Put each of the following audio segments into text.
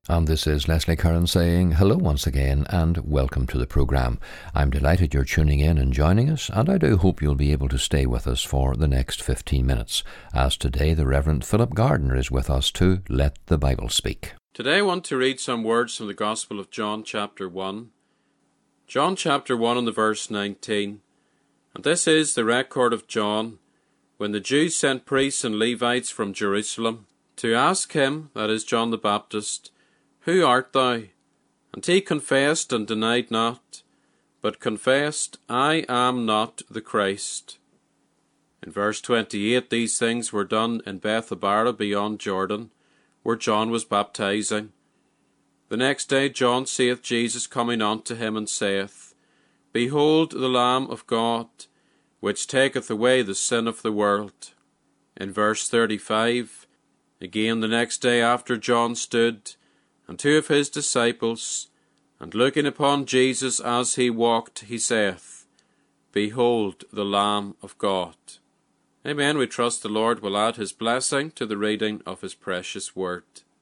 And this is Leslie Curran saying hello once again and welcome to the programme. I'm delighted you're tuning in and joining us, and I do hope you'll be able to stay with us for the next 15 minutes, as today the Reverend Philip Gardner is with us to Let the Bible Speak. Today I want to read some words from the Gospel of John chapter 1. John chapter 1 and the verse 19. And this is the record of John, when the Jews sent priests and Levites from Jerusalem to ask him, that is John the Baptist, Who art thou? And he confessed and denied not, but confessed, I am not the Christ. In verse 28, these things were done in Bethabara beyond Jordan, where John was baptizing. The next day John seeth Jesus coming unto him, and saith, Behold the Lamb of God, which taketh away the sin of the world. In verse 35, again the next day after John stood, and two of his disciples, and looking upon Jesus as he walked, he saith, Behold the Lamb of God. Amen. We trust the Lord will add his blessing to the reading of his precious word.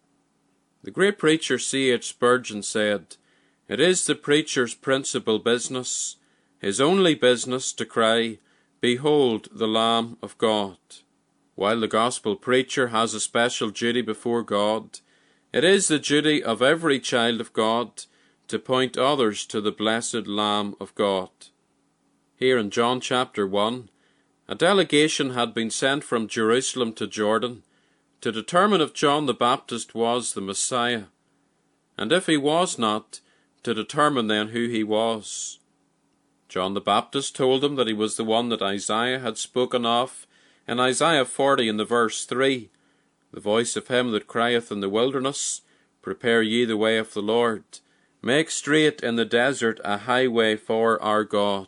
The great preacher C.H. Spurgeon said, It is the preacher's principal business, his only business, to cry, Behold the Lamb of God. While the gospel preacher has a special duty before God, it is the duty of every child of God to point others to the blessed Lamb of God. Here in John chapter 1, a delegation had been sent from Jerusalem to Jordan to determine if John the Baptist was the Messiah, and if he was not, to determine then who he was. John the Baptist told them that he was the one that Isaiah had spoken of in Isaiah 40 in the verse 3, The voice of him that crieth in the wilderness, Prepare ye the way of the Lord, make straight in the desert a highway for our God.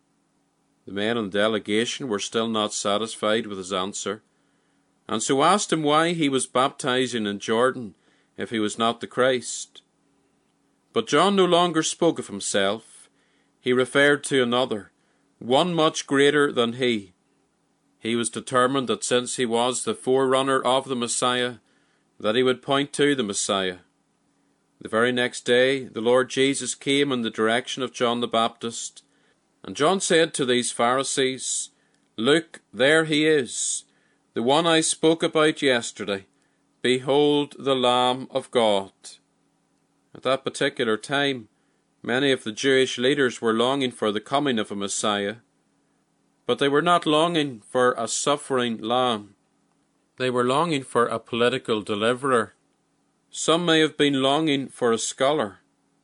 The men in the delegation were still not satisfied with his answer, and so asked him why he was baptizing in Jordan if he was not the Christ. But John no longer spoke of himself. He referred to another, one much greater than he. He was determined that since he was the forerunner of the Messiah, that he would point to the Messiah. The very next day, the Lord Jesus came in the direction of John the Baptist, and John said to these Pharisees, Look, there he is, the one I spoke about yesterday. Behold the Lamb of God. At that particular time, many of the Jewish leaders were longing for the coming of a Messiah, but they were not longing for a suffering lamb. They were longing for a political deliverer. Some may have been longing for a scholar,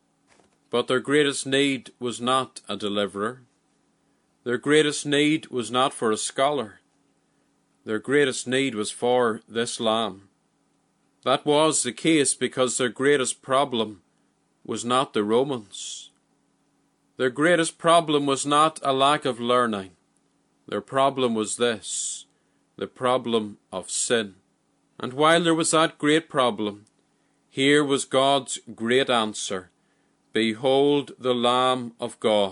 but their greatest need was not a deliverer. Their greatest need was not for a scholar. Their greatest need was for this lamb. That was the case because their greatest problem was not the Romans. Their greatest problem was not a lack of learning. Their problem was this, the problem of sin. And while there was that great problem, here was God's great answer. Behold the Lamb of God.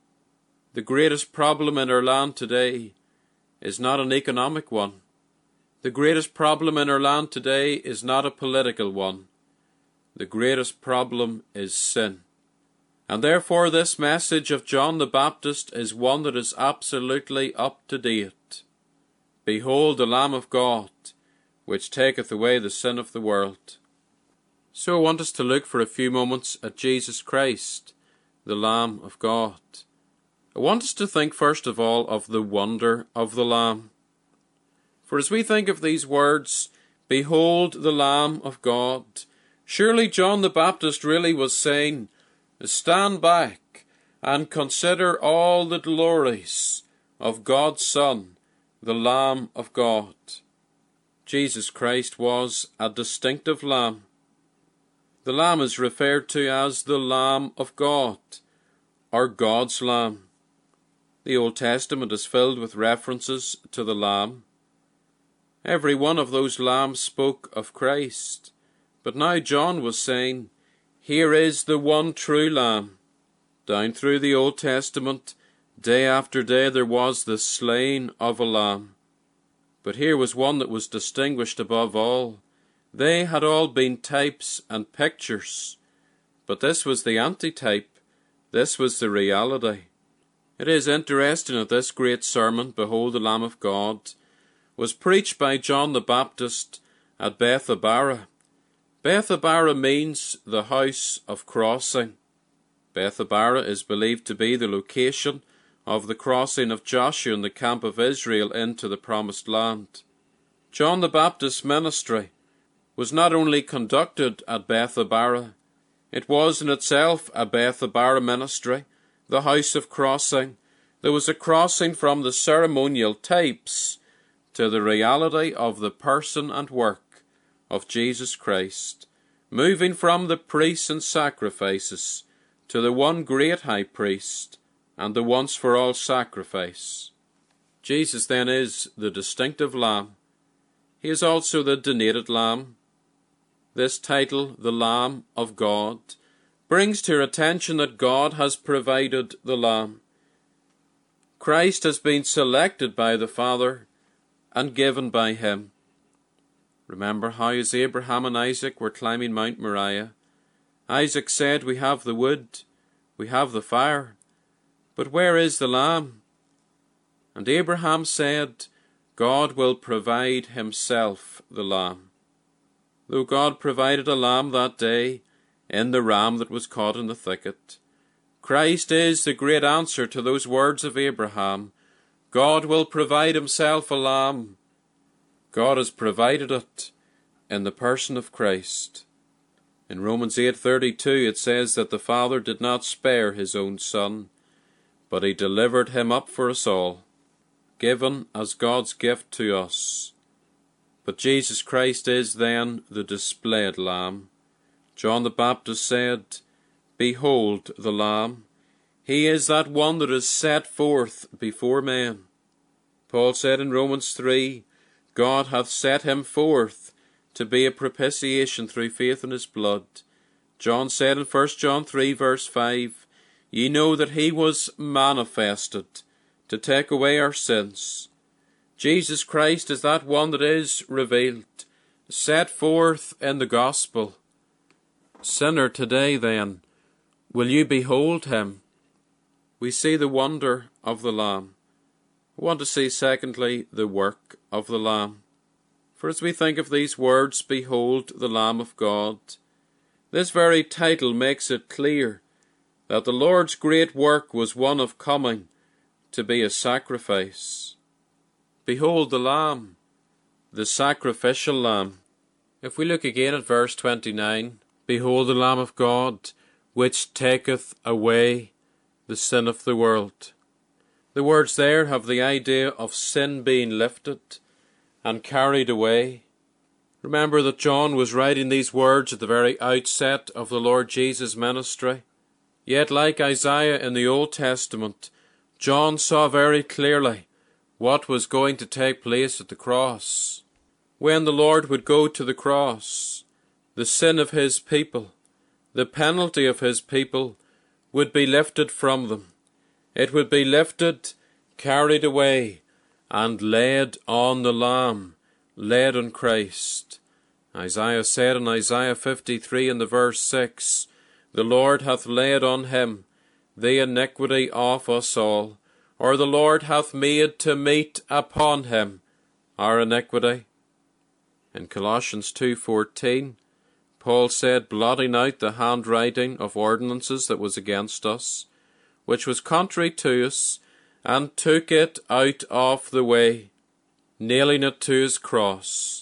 The greatest problem in our land today is not an economic one. The greatest problem in our land today is not a political one. The greatest problem is sin. And therefore this message of John the Baptist is one that is absolutely up to date. Behold the Lamb of God, which taketh away the sin of the world. So I want us to look for a few moments at Jesus Christ, the Lamb of God. I want us to think first of all of the wonder of the Lamb. For as we think of these words, Behold the Lamb of God, surely John the Baptist really was saying, Stand back and consider all the glories of God's Son, the Lamb of God. Jesus Christ was a distinctive Lamb. The Lamb is referred to as the Lamb of God, or God's Lamb. The Old Testament is filled with references to the Lamb. Every one of those lambs spoke of Christ, but now John was saying, Here is the one true Lamb. Down through the Old Testament, day after day there was the slaying of a lamb. But here was one that was distinguished above all, They had all been types and pictures, but this was the antitype. This was the reality. It is interesting that this great sermon, Behold the Lamb of God, was preached by John the Baptist at Bethabara. Bethabara means the house of crossing. Bethabara is believed to be the location of the crossing of Joshua and the camp of Israel into the Promised Land. John the Baptist's ministry was not only conducted at Bethabara, it was in itself a Bethabara ministry, the house of crossing. There was a crossing from the ceremonial types to the reality of the person and work of Jesus Christ, moving from the priests and sacrifices to the one great high priest and the once-for-all sacrifice. Jesus then is the distinctive Lamb. He is also the donated Lamb. This title, the Lamb of God, brings to your attention that God has provided the Lamb. Christ has been selected by the Father and given by him. Remember how as Abraham and Isaac were climbing Mount Moriah, Isaac said, "We have the wood, we have the fire, but where is the lamb?" And Abraham said, "God will provide himself the lamb." Though God provided a lamb that day in the ram that was caught in the thicket, Christ is the great answer to those words of Abraham. God will provide himself a lamb. God has provided it in the person of Christ. In Romans 8:32 it says that the Father did not spare his own Son, but he delivered him up for us all, given as God's gift to us. But Jesus Christ is then the displayed Lamb. John the Baptist said, "Behold the Lamb." He is that one that is set forth before men. Paul said in Romans 3, God hath set him forth to be a propitiation through faith in his blood. John said in 1 John 3 verse 5, Ye know that he was manifested to take away our sins. Jesus Christ is that one that is revealed, set forth in the gospel. Sinner, today then, will you behold him? We see the wonder of the Lamb. I want to see, secondly, the work of the Lamb. For as we think of these words, "Behold the Lamb of God," this very title makes it clear that the Lord's great work was one of coming to be a sacrifice. Behold the Lamb, the sacrificial Lamb. If we look again at verse 29, "Behold the Lamb of God, which taketh away the sin of the world." The words there have the idea of sin being lifted and carried away. Remember that John was writing these words at the very outset of the Lord Jesus' ministry. Yet, like Isaiah in the Old Testament, John saw very clearly what was going to take place at the cross. When the Lord would go to the cross, the sin of his people, the penalty of his people, would be lifted from them. It would be lifted, carried away, and laid on the Lamb, laid on Christ. Isaiah said in Isaiah 53 in the verse 6, The Lord hath laid on him the iniquity of us all, or the Lord hath made to meet upon him our iniquity. In Colossians 2:14, Paul said, blotting out the handwriting of ordinances that was against us, which was contrary to us, and took it out of the way, nailing it to his cross.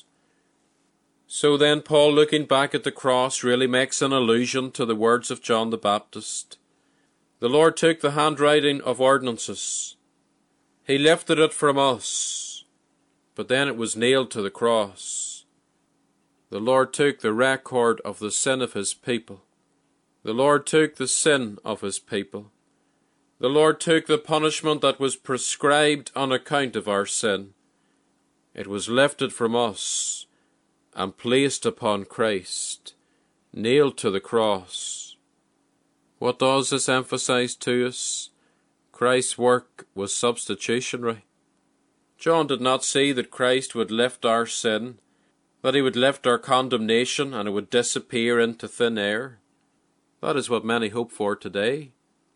So then Paul, looking back at the cross, really makes an allusion to the words of John the Baptist. The Lord took the handwriting of ordinances. He lifted it from us, but then it was nailed to the cross. The Lord took the record of the sin of his people. The Lord took the sin of his people. The Lord took the punishment that was prescribed on account of our sin. It was lifted from us and placed upon Christ, nailed to the cross. What does this emphasize to us? Christ's work was substitutionary. John did not see that Christ would lift our sin that he would lift our condemnation and it would disappear into thin air. That is what many hope for today.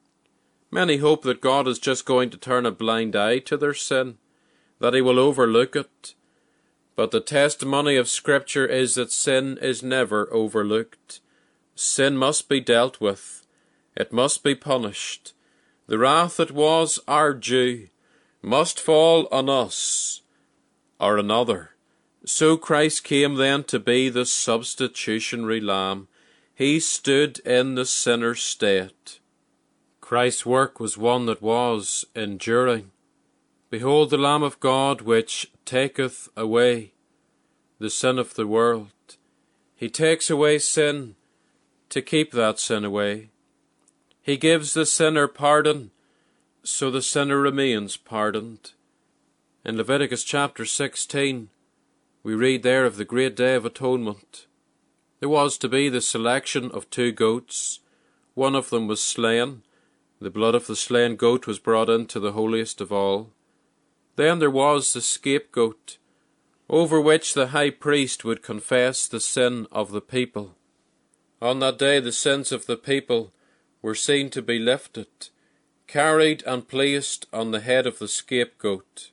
Many hope that God is just going to turn a blind eye to their sin, that he will overlook it. But the testimony of Scripture is that sin is never overlooked. Sin must be dealt with. It must be punished. The wrath that was our due must fall on us or another. So Christ came then to be the substitutionary lamb. He stood in the sinner's stead. Christ's work was one that was enduring. Behold the Lamb of God, which taketh away the sin of the world. He takes away sin to keep that sin away. He gives the sinner pardon, so the sinner remains pardoned. In Leviticus chapter 16, we read there of the great day of atonement. There was to be the selection of 2 goats. One of them was slain. The blood of the slain goat was brought into the holiest of all. Then there was the scapegoat, over which the high priest would confess the sin of the people. On that day the sins of the people were seen to be lifted, carried and placed on the head of the scapegoat.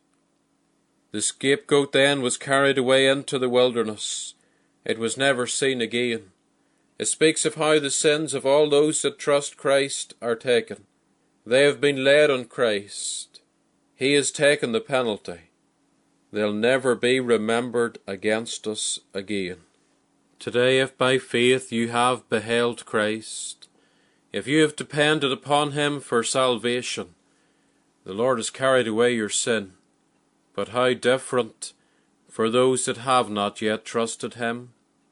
The scapegoat then was carried away into the wilderness. It was never seen again. It speaks of how the sins of all those that trust Christ are taken. They have been laid on Christ. He has taken the penalty. They'll never be remembered against us again. Today, if by faith you have beheld Christ, if you have depended upon him for salvation, the Lord has carried away your sin. But how different for those that have not yet trusted him.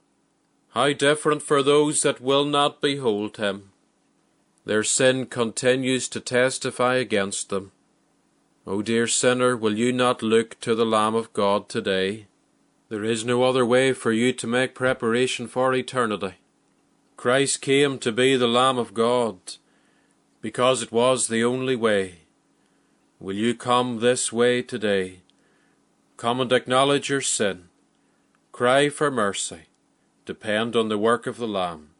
How different for those that will not behold him. Their sin continues to testify against them. O dear sinner, will you not look to the Lamb of God today? There is no other way for you to make preparation for eternity. Christ came to be the Lamb of God, because it was the only way. Will you come this way today? Come and acknowledge your sin. Cry for mercy. Depend on the work of the Lamb.